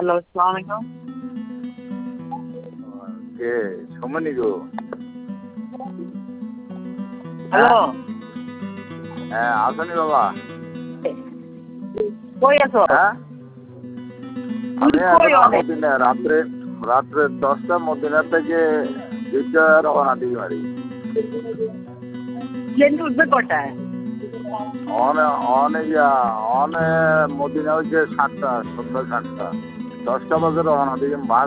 Hello, আসসালামু আলাইকুম। কে সমনি গো? Hello, হ্যাঁ আসনি বাবা? কই আছো? হ্যাঁ তুমি আমি কই এখন অনেক? মদিনা রাত্রে 10টা মদিনা থেকে 2টা রওনা দিই বাড়ি। প্লেন উঠবে কটায়? অনে অনে মদিনা হচ্ছে 7টা, সন্ধ্যা 7টা। 10টা বাজে রওনা দিই।